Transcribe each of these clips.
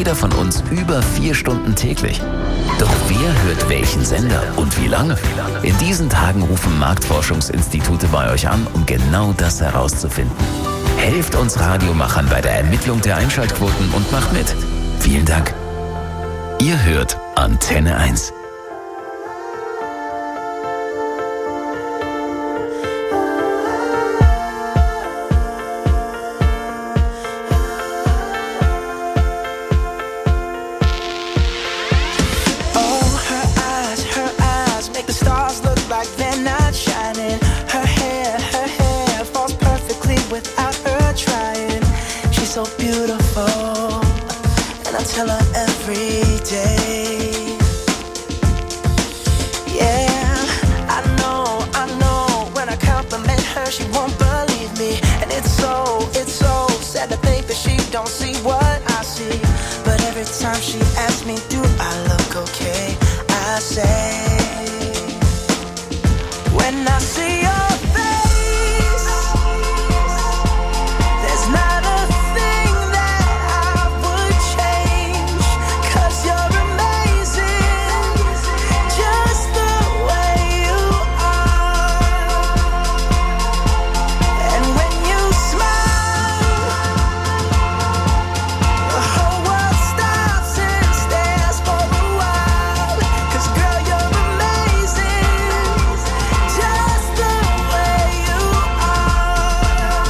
jeder von uns über 4 Stunden täglich. Doch wer hört welchen Sender und wie lange? In diesen Tagen rufen Marktforschungsinstitute bei euch an, um genau das herauszufinden. Helft uns Radiomachern bei der Ermittlung der Einschaltquoten und macht mit. Vielen Dank. Ihr hört Antenne 1. Tell her every day. Yeah, I know. When I compliment her, she won't believe me. And it's so sad to think that she don't see what I see. But every time she asks me, do I look okay? I say, when I see your face, there's not a thing that I would change. 'Cause you're amazing, just the way you are. And when you smile, the whole world stops and stares for a while. 'Cause girl, you're amazing, just the way you are.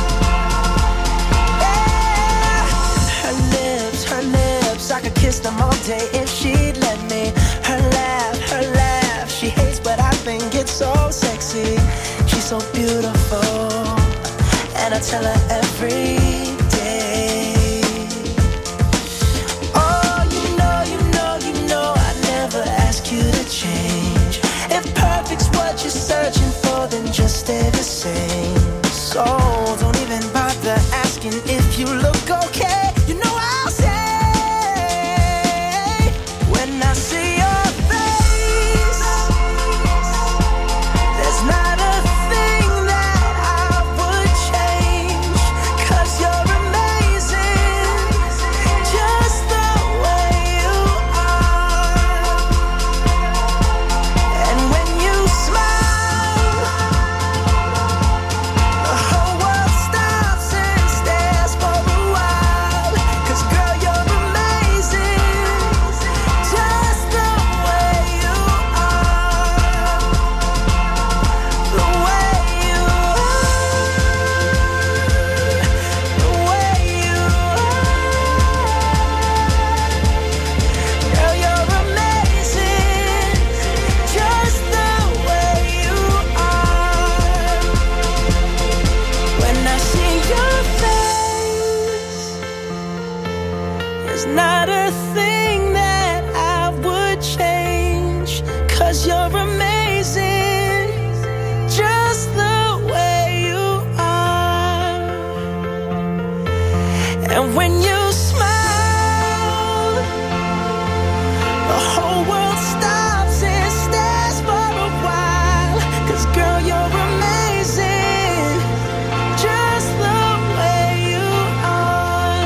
Yeah. Her lips, I could kiss them all day if she'd let me. Her laugh, she hates but I think it's so sexy. She's so beautiful, and I tell her every day. Oh, you know, I never ask you to change. If perfect's what you're searching for, then just stay the same. So don't even bother asking if you look okay. You know I'll say, when I see your face, there's not a thing that I would change. 'Cause you're amazing, just the way you are. And when you smile, the whole world stops and stares for a while. 'Cause girl, you're amazing, just the way you are. The way you are. The way you are. Girl, you're amazing, just the way you are. When I see your face, there's not a thing that I would change. 'Cause you're amazing, just the way you are. And when you smile, the whole world stops and stares for a while. 'Cause girl, you're amazing, just the way you are.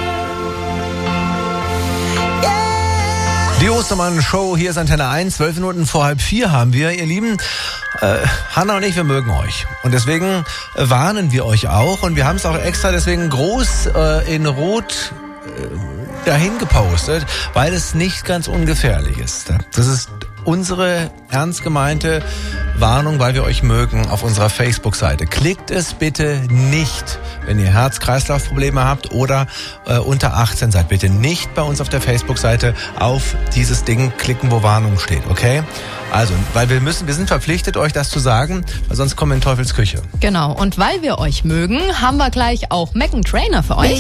Yeah. Die Ostermann-Show, hier ist Antenne 1, 12 Minuten vor 3:30 haben wir, ihr Lieben. Hanna und ich, wir mögen euch. Und deswegen warnen wir euch auch. Und wir haben es auch extra deswegen groß in Rot dahin gepostet, weil es nicht ganz ungefährlich ist. Das ist unsere ernst gemeinte Warnung, weil wir euch mögen, auf unserer Facebook-Seite. Klickt es bitte nicht, wenn ihr Herz-Kreislauf-Probleme habt oder unter 18 seid. Bitte nicht bei uns auf der Facebook-Seite auf dieses Ding klicken, wo Warnung steht, okay? Also, weil wir sind verpflichtet, euch das zu sagen, weil sonst kommen wir in Teufels Küche. Genau, und weil wir euch mögen, haben wir gleich auch Megan Trainor für euch.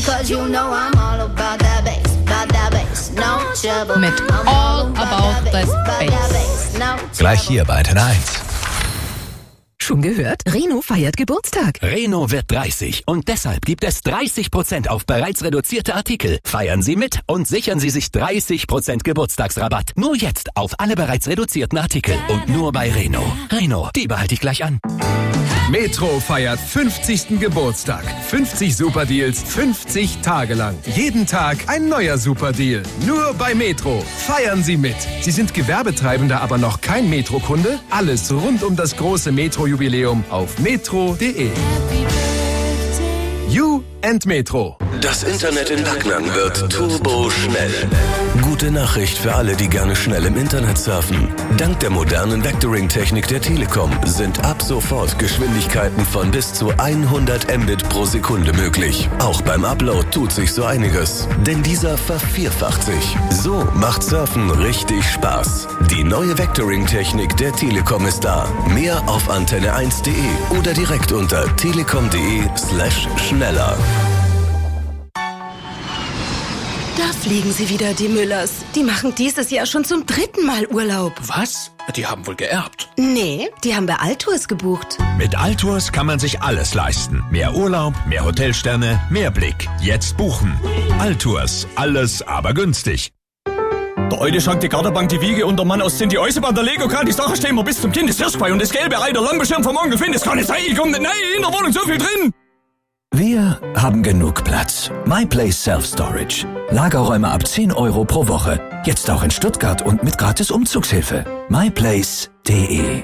Mit All About This Bass. Gleich hier bei Antenne 1. Schon gehört? Reno feiert Geburtstag. Reno wird 30 und deshalb gibt es 30% auf bereits reduzierte Artikel. Feiern Sie mit und sichern Sie sich 30% Geburtstagsrabatt. Nur jetzt auf alle bereits reduzierten Artikel und nur bei Reno. Reno, die behalte ich gleich an. Metro feiert 50. Geburtstag. 50 Superdeals, 50 Tage lang. Jeden Tag ein neuer Superdeal. Nur bei Metro. Feiern Sie mit. Sie sind Gewerbetreibender, aber noch kein Metro-Kunde? Alles rund um das große Metro-Jubiläum auf metro.de. You and Metro. Das Internet in Backnang wird turboschnell. Gute Nachricht für alle, die gerne schnell im Internet surfen. Dank der modernen Vectoring-Technik der Telekom sind ab sofort Geschwindigkeiten von bis zu 100 Mbit pro Sekunde möglich. Auch beim Upload tut sich so einiges. Denn dieser vervierfacht sich. So macht Surfen richtig Spaß. Die neue Vectoring-Technik der Telekom ist da. Mehr auf antenne1.de oder direkt unter telekom.de/schneller. Da fliegen sie wieder, die Müllers. Die machen dieses Jahr schon zum 3. Mal Urlaub. Was? Die haben wohl geerbt. Nee, die haben bei Altours gebucht. Mit Altours kann man sich alles leisten. Mehr Urlaub, mehr Hotelsterne, mehr Blick. Jetzt buchen. Altours. Alles aber günstig. Der alte Schank, die Garderbank, die Wiege und der Mann aus die Eisenbahn, der Lego-Kran, die Sache stehen wir bis zum Kindeshirschbein und das gelbe Ei, der Langbeschirm vom Onkel Finn, das kann nicht sein, ich komm nicht, nein, in der Wohnung so viel drin. Wir haben genug Platz. MyPlace Self-Storage. Lagerräume ab 10 € pro Woche. Jetzt auch in Stuttgart und mit gratis Umzugshilfe. myplace.de.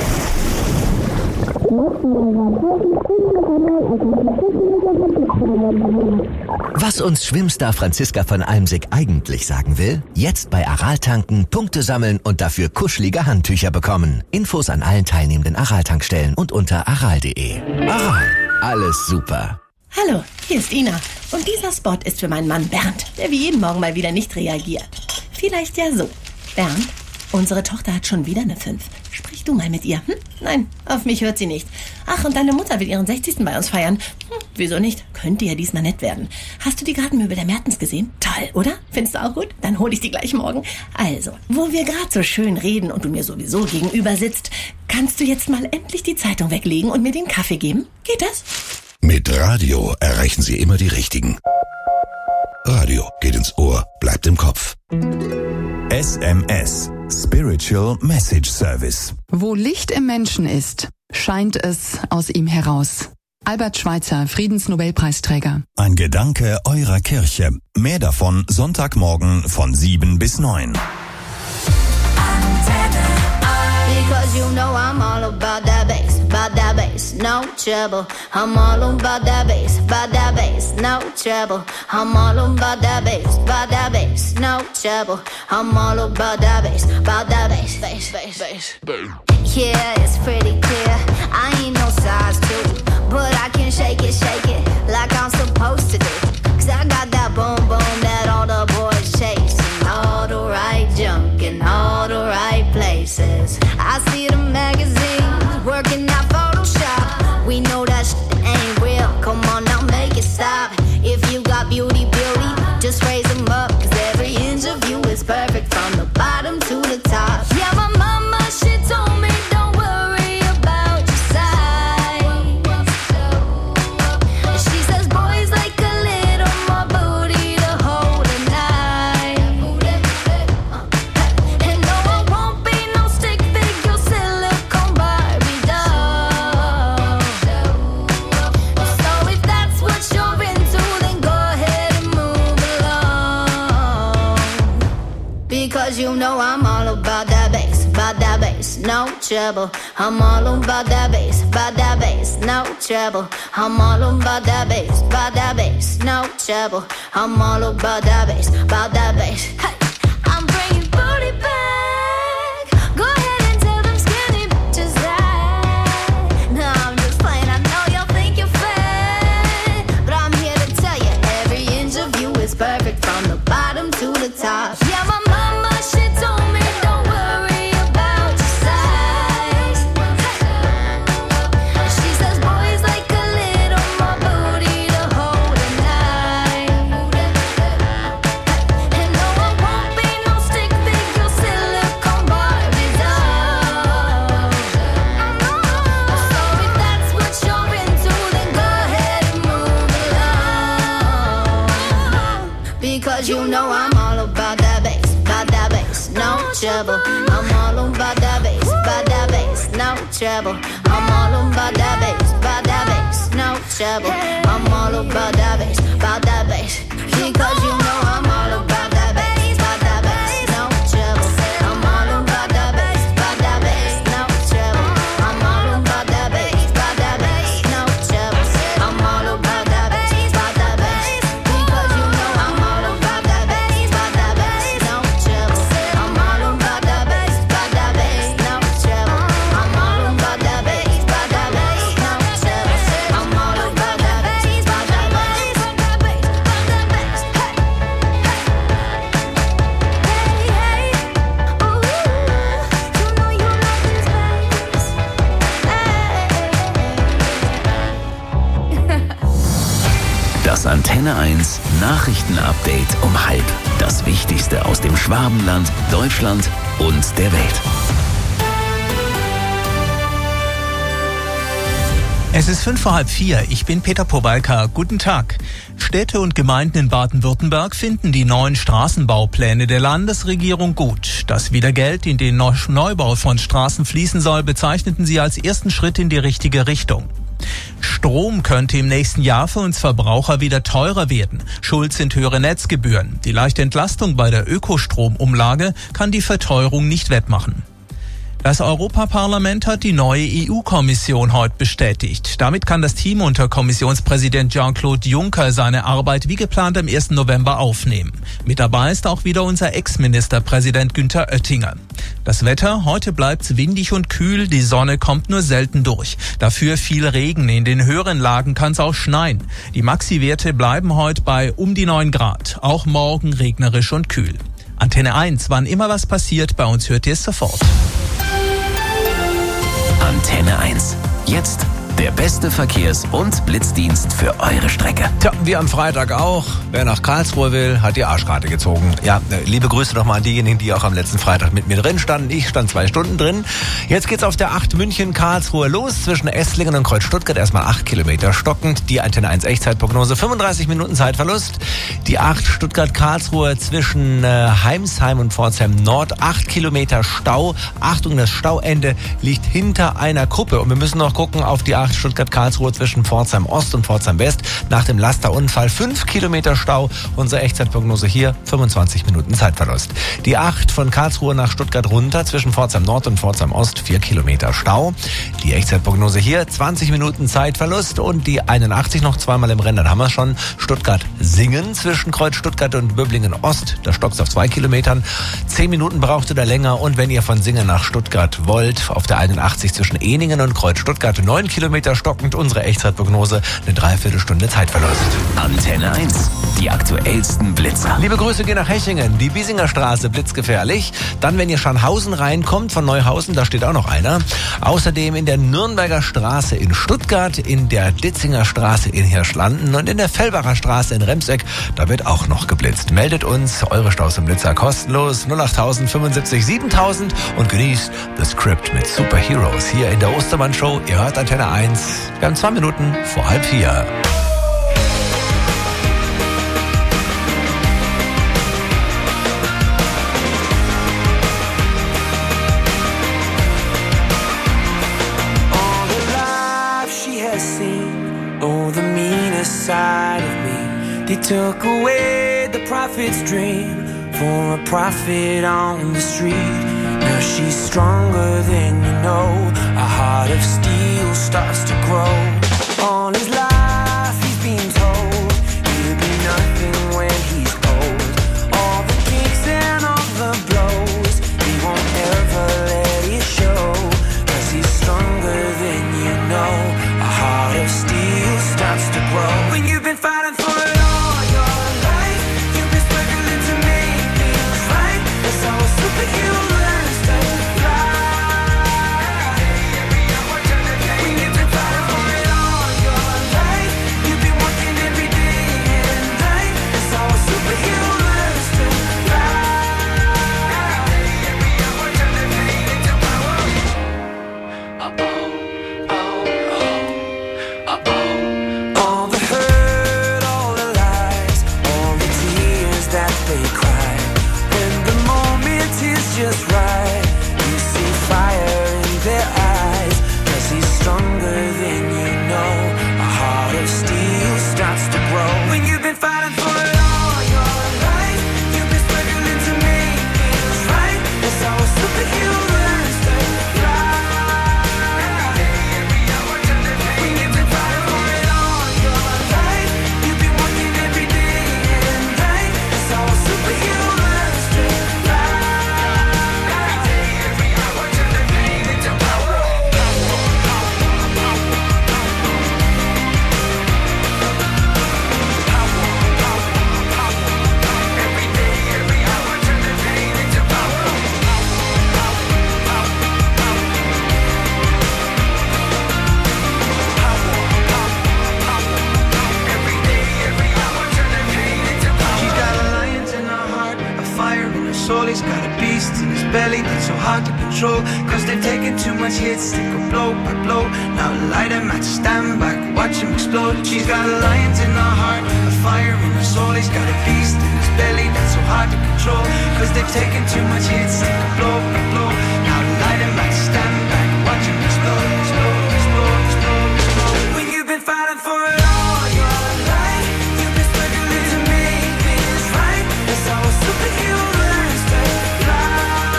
Was uns Schwimmstar Franziska von Almsick eigentlich sagen will? Jetzt bei Aral tanken, Punkte sammeln und dafür kuschelige Handtücher bekommen. Infos an allen teilnehmenden Aral-Tankstellen und unter aral.de. Aral, alles super. Hallo, hier ist Ina. Und dieser Spot ist für meinen Mann Bernd, der wie jeden Morgen mal wieder nicht reagiert. Vielleicht ja so. Bernd, unsere Tochter hat schon wieder eine 5. Sprich du mal mit ihr. Nein, auf mich hört sie nicht. Ach, und deine Mutter will ihren 60. bei uns feiern. Wieso nicht? Könnte ja diesmal nett werden. Hast du die Gartenmöbel der Mertens gesehen? Toll, oder? Findest du auch gut? Dann hol ich die gleich morgen. Also, wo wir gerade so schön reden und du mir sowieso gegenüber sitzt, kannst du jetzt mal endlich die Zeitung weglegen und mir den Kaffee geben? Geht das? Mit Radio erreichen Sie immer die Richtigen. Radio geht ins Ohr, bleibt im Kopf. SMS. Spiritual Message Service. Wo Licht im Menschen ist, scheint es aus ihm heraus. Albert Schweitzer, Friedensnobelpreisträger. Ein Gedanke eurer Kirche. Mehr davon Sonntagmorgen von 7 bis 9. Because you know I'm all about that bass, no trouble. I'm all about that bass, no trouble. I'm all about that bass, no trouble. I'm all about that bass, bass. Yeah, it's pretty clear. I ain't no size 2, but I can shake it like I'm supposed to do. 'Cause I got that boom boom that all the boys chase, and all the right junk in all the right places. I see the magazines working out Photoshop. We know that shit ain't real. Come on now, make it stop. If you got beauty, just raise them up. 'Cause every inch of you is perfect from the bottom to the top. Yeah, my mama, she told me don't worry about your size. She says boys like a little more booty to hold at night. And no, I won't be no stick figure silicone Barbie doll. So if that's what you're into, then go ahead and move along. Because you know I'm all about that bass, no trouble. I'm all about that bass, no trouble. I'm all about that bass, no trouble. I'm all about that bass, Hey, I'm bringing booty back. Go ahead and tell them skinny bitches that. No, I'm just playing. I know y'all think you're fat, but I'm here to tell you every inch of you is perfect from the bottom to the top. Yeah, my mama, she told me don't worry about your size. She says boys like a little more booty to hold at night. And no, I won't be no stick figure silicone Barbie doll. So if that's what you're into, then go ahead and move along. Because you know I'm all about that bass, no trouble. I'm all about that bass, no trouble. I'm all about that bass, no trouble. I'm all about that bass, because you know I'm all about that bass, no trouble. I'm all about that bass, no trouble. I'm all about that bass, no trouble. I'm all about that bass, because you know I'm all about that bass, no trouble. I'm all about that bass, no trouble. I'm all about that bass, no trouble. I'm all about that bass, Das Antenne 1 Nachrichtenupdate um 12:30. Das Wichtigste aus dem Schwabenland, Deutschland und der Welt. Es ist 3:55. Ich bin Peter Powalka. Guten Tag. Städte und Gemeinden in Baden-Württemberg finden die neuen Straßenbaupläne der Landesregierung gut. Dass wieder Geld in den Neubau von Straßen fließen soll, bezeichneten sie als ersten Schritt in die richtige Richtung. Strom könnte im nächsten Jahr für uns Verbraucher wieder teurer werden. Schuld sind höhere Netzgebühren. Die leichte Entlastung bei der Ökostromumlage kann die Verteuerung nicht wettmachen. Das Europaparlament hat die neue EU-Kommission heute bestätigt. Damit kann das Team unter Kommissionspräsident Jean-Claude Juncker seine Arbeit wie geplant am 1. November aufnehmen. Mit dabei ist auch wieder unser Ex-Ministerpräsident Günther Oettinger. Das Wetter, heute bleibt's windig und kühl, die Sonne kommt nur selten durch. Dafür viel Regen, in den höheren Lagen kann's auch schneien. Die Maxi-Werte bleiben heute bei um die 9 Grad, auch morgen regnerisch und kühl. Antenne 1, wann immer was passiert, bei uns hört ihr es sofort. Antenne 1. Jetzt der beste Verkehrs- und Blitzdienst für eure Strecke. Tja, wie am Freitag auch. Wer nach Karlsruhe will, hat die Arschkarte gezogen. Ja, liebe Grüße nochmal an diejenigen, die auch am letzten Freitag mit mir drin standen. Ich stand 2 Stunden drin. Jetzt geht's auf der 8 München-Karlsruhe los. Zwischen Esslingen und Kreuz-Stuttgart erstmal 8 Kilometer stockend. Die Antenne 1 Echtzeitprognose, 35 Minuten Zeitverlust. Die 8 Stuttgart-Karlsruhe zwischen Heimsheim und Pforzheim Nord. 8 Kilometer Stau. Achtung, das Stauende liegt hinter einer Kuppe. Und wir müssen noch gucken auf die 8 Stuttgart-Karlsruhe zwischen Pforzheim Ost und Pforzheim West. Nach dem Lasterunfall 5 Kilometer Stau. Unsere Echtzeitprognose hier 25 Minuten Zeitverlust. Die 8 von Karlsruhe nach Stuttgart runter zwischen Pforzheim Nord und Pforzheim Ost 4 Kilometer Stau. Die Echtzeitprognose hier 20 Minuten Zeitverlust. Und die 81 noch zweimal im Rennen. Dann haben wir schon Stuttgart-Singen zwischen Kreuz Stuttgart und Böblingen Ost. Da stockt es auf 2 Kilometern. 10 Minuten braucht ihr da länger. Und wenn ihr von Singen nach Stuttgart wollt, auf der 81 zwischen Eningen und Kreuz Stuttgart 9 Kilometer stockend. Unsere Echtzeitprognose eine Dreiviertelstunde Zeitverlust. Antenne 1. Die aktuellsten Blitzer. Liebe Grüße gehen nach Hechingen. Die Biesinger Straße blitzgefährlich. Dann, wenn ihr Scharnhausen reinkommt von Neuhausen, da steht auch noch einer. Außerdem in der Nürnberger Straße in Stuttgart, in der Ditzinger Straße in Hirschlanden und in der Fellbacher Straße in Remseck. Da wird auch noch geblitzt. Meldet uns eure Staus und Blitzer kostenlos 08000 75 7000 und genießt The Script mit Superheroes hier in der Ostermann Show. Ihr hört Antenne 1. Wir haben 2 Minuten vor 3:30. Side of me, they took away the prophet's dream for a prophet on the street. Now she's stronger than you know. A heart of steel starts to grow. All his life he's been told he'll be nothing when he's old. All the kicks and all the blows, he won't ever let it show. 'Cause he's stronger than you know. A heart of steel starts to grow. When you've been fighting for it all your life, you've been struggling to make things right. That's how a superhero learns to fly. When you've been fighting for it all your life, you've been working every day and night. That's how a superhero learns to all the hurt, all the lies, all the tears that they cry. When the moment is just right, you see fire in their eyes. beast in his belly that's so hard to control. Cause they've taken too much hits, they go blow by blow. Now light him at stand back, watch him explode. She's got lions in her heart, a fire in her soul. He's got a beast in his belly that's so hard to control. Cause they've taken too much hits, they go blow by blow. Now light him at stand back, watch him explode, explode, explode, explode, explode. When you've been fighting for it all your life, you've been struggling to make things right. That's how a superhero learns to fly.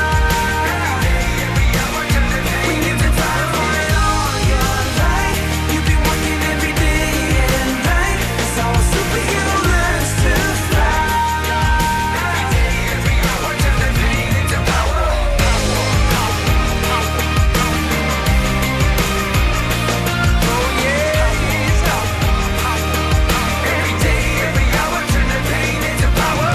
When you've been fighting for it all your life, you've been working every day and night. That's how a superhero learns to fly. Every hour, turn the pain into power. Oh yeah, every day, every hour, turn the pain into power.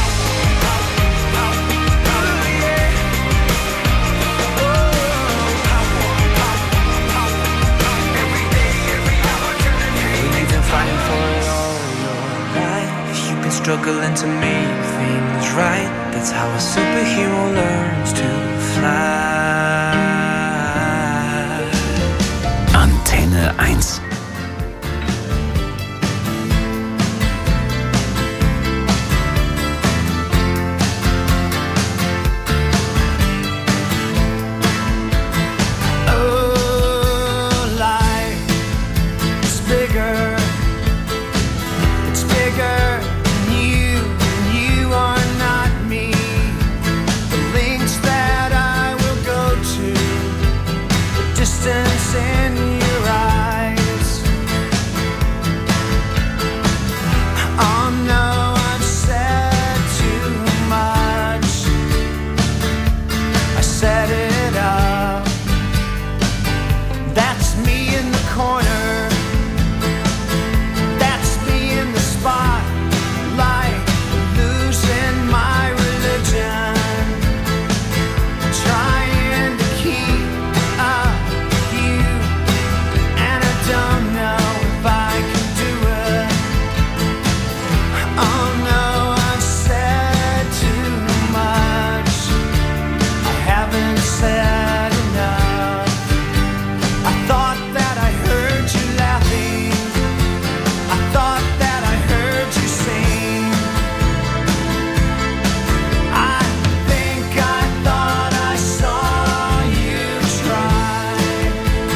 You've been fighting for it all your life. You've been struggling to make things right. That's how a superhero learns